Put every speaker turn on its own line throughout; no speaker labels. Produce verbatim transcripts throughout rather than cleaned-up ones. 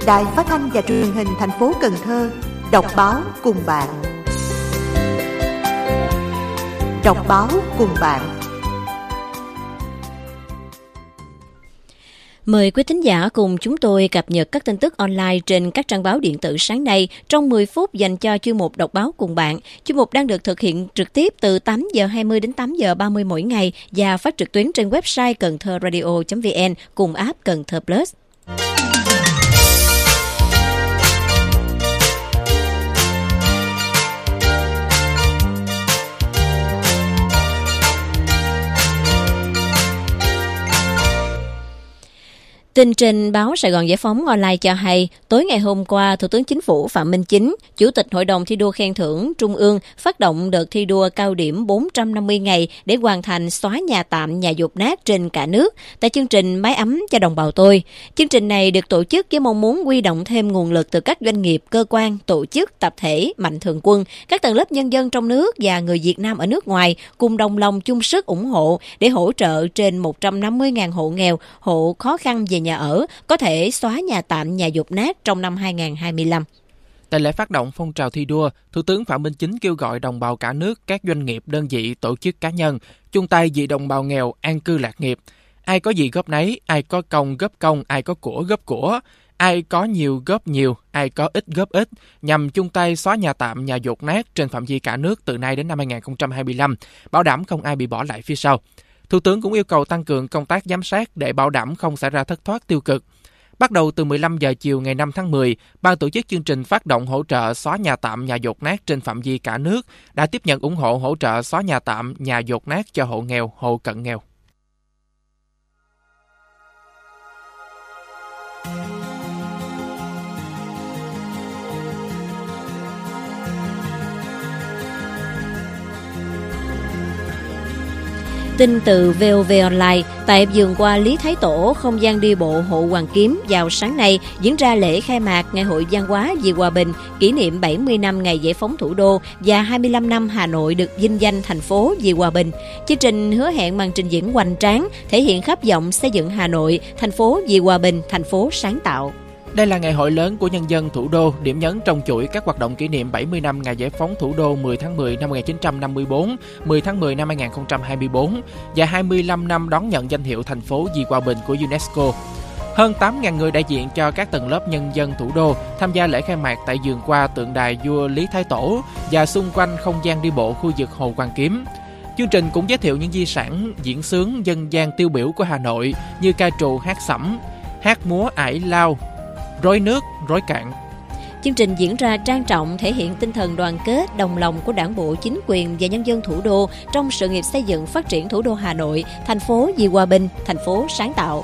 Đài Phát thanh và Truyền hình thành phố Cần Thơ đọc báo cùng bạn. Đọc báo cùng bạn.
Mời quý thính giả cùng chúng tôi cập nhật các tin tức online trên các trang báo điện tử sáng nay trong mười phút dành cho chuyên mục đọc báo cùng bạn. Chuyên mục đang được thực hiện trực tiếp từ tám giờ hai mươi đến tám giờ ba mươi mỗi ngày và phát trực tuyến trên website cần thơ radio chấm vn cùng app Cần Thơ Plus. Tin trên báo Sài Gòn Giải phóng online cho hay, tối ngày hôm qua, Thủ tướng Chính phủ Phạm Minh Chính, Chủ tịch Hội đồng thi đua khen thưởng Trung ương phát động đợt thi đua cao điểm bốn trăm năm mươi ngày để hoàn thành xóa nhà tạm, nhà dột nát trên cả nước tại chương trình Mái ấm cho đồng bào tôi. Chương trình này được tổ chức với mong muốn huy động thêm nguồn lực từ các doanh nghiệp, cơ quan, tổ chức, tập thể, mạnh thường quân, các tầng lớp nhân dân trong nước và người Việt Nam ở nước ngoài cùng đồng lòng chung sức ủng hộ để hỗ trợ trên một trăm năm mươi nghìn hộ nghèo, hộ khó khăn về nhà ở, có thể xóa nhà tạm, nhà dột nát trong năm hai không hai lăm.
Tại lễ phát động phong trào thi đua, Thủ tướng Phạm Minh Chính kêu gọi đồng bào cả nước, các doanh nghiệp, đơn vị, tổ chức cá nhân chung tay vì đồng bào nghèo an cư lạc nghiệp. Ai có gì góp nấy, ai có công góp công, ai có của góp của, ai có nhiều góp nhiều, ai có ít góp ít, nhằm chung tay xóa nhà tạm, nhà dột nát trên phạm vi cả nước từ nay đến năm hai không hai lăm, bảo đảm không ai bị bỏ lại phía sau. Thủ tướng cũng yêu cầu tăng cường công tác giám sát để bảo đảm không xảy ra thất thoát tiêu cực. Bắt đầu từ mười lăm giờ chiều ngày năm tháng mười, ban tổ chức chương trình phát động hỗ trợ xóa nhà tạm, nhà dột nát trên phạm vi cả nước đã tiếp nhận ủng hộ hỗ trợ xóa nhà tạm, nhà dột nát cho hộ nghèo, hộ cận nghèo.
Tin từ vê o vê Online, tại vườn hoa Lý Thái Tổ, không gian đi bộ Hồ Hoàn Kiếm, vào sáng nay diễn ra lễ khai mạc Ngày hội văn hóa vì hòa bình, kỷ niệm bảy mươi năm ngày giải phóng thủ đô và hai mươi lăm năm Hà Nội được vinh danh thành phố vì hòa bình. Chương trình hứa hẹn màn trình diễn hoành tráng, thể hiện khát vọng xây dựng Hà Nội, thành phố vì hòa bình, thành phố sáng tạo.
Đây là ngày hội lớn của nhân dân thủ đô, điểm nhấn trong chuỗi các hoạt động kỷ niệm bảy mươi năm ngày giải phóng thủ đô mười tháng mười năm một nghìn chín trăm năm mươi tư, mười tháng mười năm hai nghìn không trăm hai mươi tư và hai mươi lăm năm đón nhận danh hiệu thành phố vì hòa bình của UNESCO. Hơn tám nghìn người đại diện cho các tầng lớp nhân dân thủ đô tham gia lễ khai mạc tại vườn hoa tượng đài vua Lý Thái Tổ và xung quanh không gian đi bộ khu vực Hồ Hoàn Kiếm. Chương trình cũng giới thiệu những di sản diễn xướng dân gian tiêu biểu của Hà Nội như ca trù hát sẩm, hát múa ải lao, rối nước, rối cạn.
Chương trình diễn ra trang trọng, thể hiện tinh thần đoàn kết, đồng lòng của Đảng bộ, chính quyền và nhân dân thủ đô trong sự nghiệp xây dựng phát triển thủ đô Hà Nội, thành phố vì hòa bình, thành phố sáng tạo.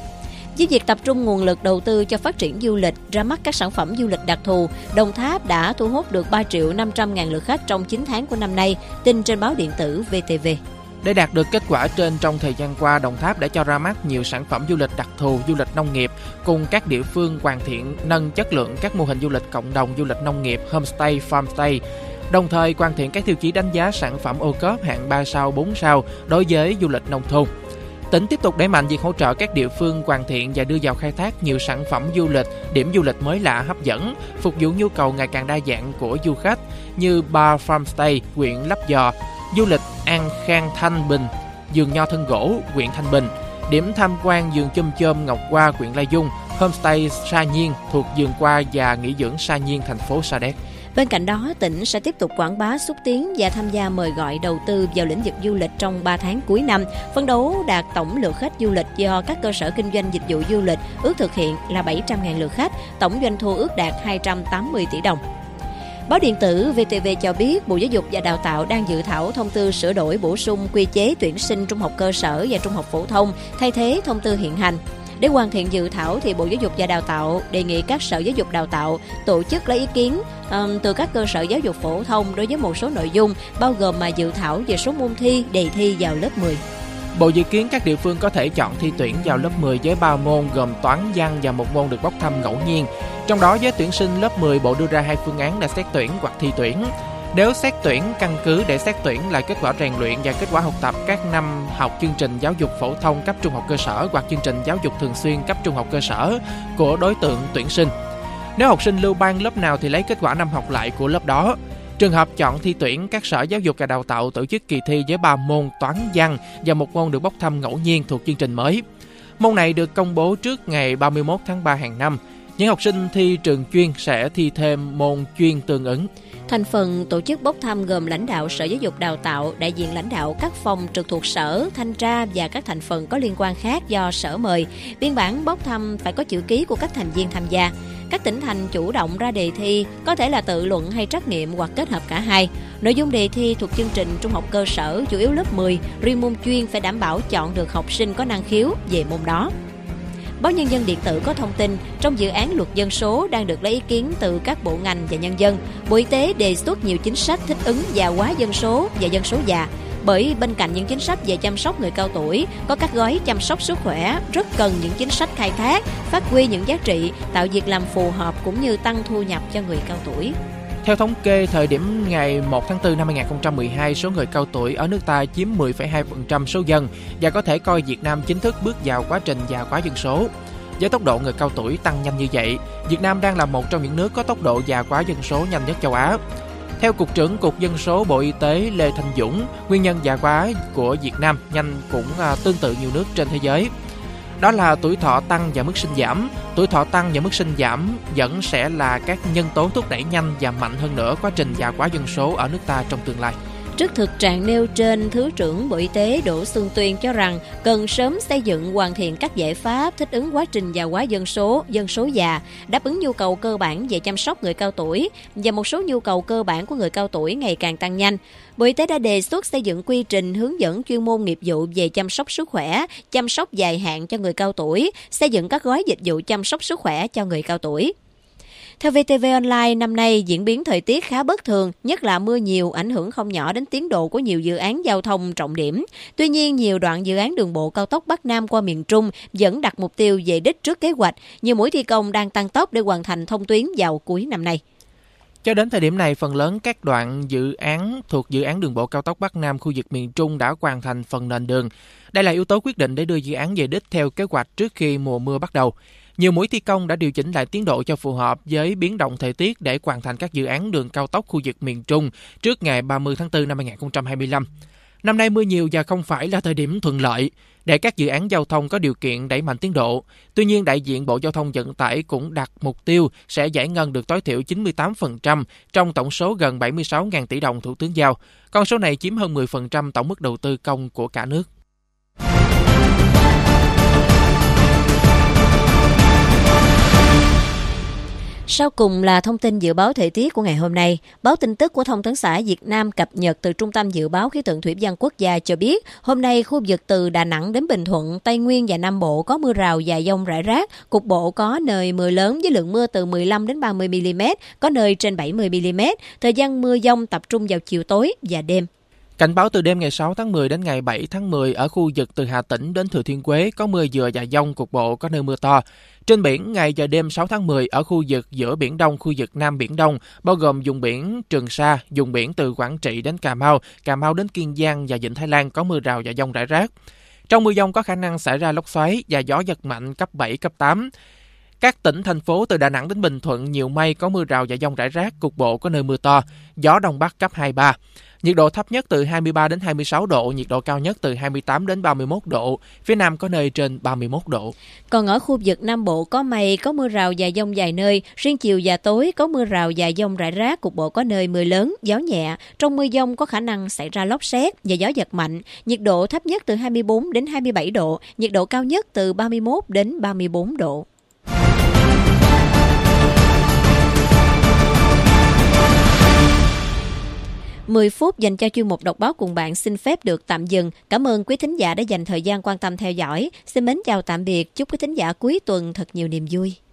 Với việc tập trung nguồn lực đầu tư cho phát triển du lịch, ra mắt các sản phẩm du lịch đặc thù, Đồng Tháp đã thu hút được ba triệu năm trăm ngàn lượt khách trong chín tháng của năm nay, tin trên báo điện tử vê tê vê.
Để đạt được kết quả trên, trong thời gian qua, Đồng Tháp đã cho ra mắt nhiều sản phẩm du lịch đặc thù, du lịch nông nghiệp, cùng các địa phương hoàn thiện, nâng chất lượng các mô hình du lịch cộng đồng, du lịch nông nghiệp, homestay, farmstay, đồng thời hoàn thiện các tiêu chí đánh giá sản phẩm ô cốp hạng ba sao, bốn sao đối với du lịch nông thôn. Tỉnh tiếp tục đẩy mạnh việc hỗ trợ các địa phương hoàn thiện và đưa vào khai thác nhiều sản phẩm du lịch, điểm du lịch mới lạ hấp dẫn, phục vụ nhu cầu ngày càng đa dạng của du khách như bar farmstay, huyện Lấp Vò, du lịch An Khang Thanh Bình, vườn nho thân gỗ, huyện Thanh Bình, điểm tham quan vườn chôm chôm Ngọc Hoa, huyện Lai Dung, homestay Sa Nhiên thuộc vườn hoa và nghỉ dưỡng Sa Nhiên, thành phố Sa Đéc.
Bên cạnh đó, tỉnh sẽ tiếp tục quảng bá, xúc tiến và tham gia mời gọi đầu tư vào lĩnh vực du lịch trong ba tháng cuối năm, phấn đấu đạt tổng lượt khách du lịch do các cơ sở kinh doanh dịch vụ du lịch ước thực hiện là bảy trăm nghìn lượt khách, tổng doanh thu ước đạt hai trăm tám mươi tỷ đồng. Báo điện tử vê tê vê cho biết, Bộ Giáo dục và Đào tạo đang dự thảo thông tư sửa đổi bổ sung quy chế tuyển sinh trung học cơ sở và trung học phổ thông thay thế thông tư hiện hành. Để hoàn thiện dự thảo thì Bộ Giáo dục và Đào tạo đề nghị các sở giáo dục đào tạo tổ chức lấy ý kiến um, từ các cơ sở giáo dục phổ thông đối với một số nội dung, bao gồm mà dự thảo về số môn thi, đề thi vào lớp mười.
Bộ dự kiến các địa phương có thể chọn thi tuyển vào lớp mười với ba môn gồm toán, văn và một môn được bốc thăm ngẫu nhiên. Trong đó, với tuyển sinh lớp mười, Bộ đưa ra hai phương án là xét tuyển hoặc thi tuyển. Nếu xét tuyển, căn cứ để xét tuyển là kết quả rèn luyện và kết quả học tập các năm học chương trình giáo dục phổ thông cấp trung học cơ sở hoặc chương trình giáo dục thường xuyên cấp trung học cơ sở của đối tượng tuyển sinh. Nếu học sinh lưu ban lớp nào thì lấy kết quả năm học lại của lớp đó. Trường hợp chọn thi tuyển, các sở giáo dục và đào tạo tổ chức kỳ thi với ba môn toán, văn và một môn được bốc thăm ngẫu nhiên thuộc chương trình mới. Môn này được công bố trước ngày ba mươi mốt tháng ba hàng năm. Những học sinh thi trường chuyên sẽ thi thêm môn chuyên tương ứng.
Thành phần tổ chức bốc thăm gồm lãnh đạo Sở Giáo dục Đào tạo, đại diện lãnh đạo các phòng trực thuộc sở, thanh tra và các thành phần có liên quan khác do sở mời. Biên bản bốc thăm phải có chữ ký của các thành viên tham gia. Các tỉnh thành chủ động ra đề thi, có thể là tự luận hay trắc nghiệm hoặc kết hợp cả hai. Nội dung đề thi thuộc chương trình trung học cơ sở chủ yếu lớp mười, riêng môn chuyên phải đảm bảo chọn được học sinh có năng khiếu về môn đó. Báo Nhân dân điện tử có thông tin, trong dự án luật dân số đang được lấy ý kiến từ các bộ ngành và nhân dân, Bộ Y tế đề xuất nhiều chính sách thích ứng già hóa dân số và dân số già. Bởi bên cạnh những chính sách về chăm sóc người cao tuổi, có các gói chăm sóc sức khỏe rất cần những chính sách khai thác, phát huy những giá trị, tạo việc làm phù hợp cũng như tăng thu nhập cho người cao tuổi.
Theo thống kê, thời điểm ngày một tháng tư năm hai nghìn không trăm mười hai, số người cao tuổi ở nước ta chiếm mười phẩy hai phần trăm số dân và có thể coi Việt Nam chính thức bước vào quá trình già hóa dân số. Với tốc độ người cao tuổi tăng nhanh như vậy, Việt Nam đang là một trong những nước có tốc độ già hóa dân số nhanh nhất châu Á. Theo Cục trưởng Cục Dân số Bộ Y tế Lê Thanh Dũng, nguyên nhân già hóa của Việt Nam nhanh cũng tương tự nhiều nước trên thế giới. Đó là tuổi thọ tăng và mức sinh giảm. Tuổi thọ tăng và mức sinh giảm vẫn sẽ là các nhân tố thúc đẩy nhanh và mạnh hơn nữa quá trình già hóa dân số ở nước ta trong tương lai.
Trước thực trạng nêu trên, Thứ trưởng Bộ Y tế Đỗ Xuân Tuyên cho rằng cần sớm xây dựng hoàn thiện các giải pháp thích ứng quá trình già hóa dân số, dân số già, đáp ứng nhu cầu cơ bản về chăm sóc người cao tuổi và một số nhu cầu cơ bản của người cao tuổi ngày càng tăng nhanh. Bộ Y tế đã đề xuất xây dựng quy trình hướng dẫn chuyên môn nghiệp vụ về chăm sóc sức khỏe, chăm sóc dài hạn cho người cao tuổi, xây dựng các gói dịch vụ chăm sóc sức khỏe cho người cao tuổi. Theo vê tê vê Online, năm nay diễn biến thời tiết khá bất thường, nhất là mưa nhiều ảnh hưởng không nhỏ đến tiến độ của nhiều dự án giao thông trọng điểm. Tuy nhiên, nhiều đoạn dự án đường bộ cao tốc Bắc Nam qua miền Trung vẫn đặt mục tiêu về đích trước kế hoạch. Nhiều mũi thi công đang tăng tốc để hoàn thành thông tuyến vào cuối năm nay.
Cho đến thời điểm này, phần lớn các đoạn dự án thuộc dự án đường bộ cao tốc Bắc Nam khu vực miền Trung đã hoàn thành phần nền đường. Đây là yếu tố quyết định để đưa dự án về đích theo kế hoạch trước khi mùa mưa bắt đầu. Nhiều mũi thi công đã điều chỉnh lại tiến độ cho phù hợp với biến động thời tiết để hoàn thành các dự án đường cao tốc khu vực miền Trung trước ngày ba mươi tháng tư năm hai nghìn không trăm hai mươi lăm. Năm nay mưa nhiều và không phải là thời điểm thuận lợi để các dự án giao thông có điều kiện đẩy mạnh tiến độ. Tuy nhiên, đại diện Bộ Giao thông Vận tải cũng đặt mục tiêu sẽ giải ngân được tối thiểu chín mươi tám phần trăm trong tổng số gần bảy mươi sáu nghìn tỷ đồng Thủ tướng giao. Con số này chiếm hơn mười phần trăm tổng mức đầu tư công của cả nước.
Sau cùng là thông tin dự báo thời tiết của ngày hôm nay. Báo tin tức của Thông tấn xã Việt Nam cập nhật từ Trung tâm Dự báo Khí tượng Thủy văn Quốc gia cho biết, hôm nay khu vực từ Đà Nẵng đến Bình Thuận, Tây Nguyên và Nam Bộ có mưa rào và dông rải rác, cục bộ có nơi mưa lớn với lượng mưa từ mười lăm đến ba mươi mi-li-mét, có nơi trên bảy mươi mi-li-mét. Thời gian mưa dông tập trung vào chiều tối và đêm.
Cảnh báo từ đêm ngày sáu tháng mười đến ngày bảy tháng mười ở khu vực từ Hà Tĩnh đến Thừa Thiên Huế có mưa vừa và dông, cục bộ có nơi mưa to. Trên biển, ngày và đêm sáu tháng mười ở khu vực giữa Biển Đông, khu vực Nam Biển Đông, bao gồm vùng biển Trường Sa, vùng biển từ Quảng Trị đến Cà Mau, Cà Mau đến Kiên Giang và Vịnh Thái Lan có mưa rào và dông rải rác. Trong mưa dông có khả năng xảy ra lốc xoáy và gió giật mạnh cấp bảy, cấp tám. Các tỉnh, thành phố từ Đà Nẵng đến Bình Thuận nhiều mây, có mưa rào và dông rải rác, cục bộ có nơi mưa to, gió Đông Bắc cấp hai, ba. Nhiệt độ thấp nhất từ hai mươi ba đến hai mươi sáu độ, nhiệt độ cao nhất từ hai mươi tám đến ba mươi mốt độ, phía Nam có nơi trên ba mươi mốt độ.
Còn ở khu vực Nam Bộ có mây, có mưa rào và dông vài nơi, riêng chiều và tối có mưa rào và dông rải rác, cục bộ có nơi mưa lớn, gió nhẹ. Trong mưa dông có khả năng xảy ra lốc sét và gió giật mạnh, nhiệt độ thấp nhất từ hai mươi bốn đến hai mươi bảy độ, nhiệt độ cao nhất từ ba mươi mốt đến ba mươi bốn độ. mười phút dành cho chuyên mục đọc báo cùng bạn xin phép được tạm dừng. Cảm ơn quý thính giả đã dành thời gian quan tâm theo dõi. Xin mến chào tạm biệt. Chúc quý thính giả cuối tuần thật nhiều niềm vui.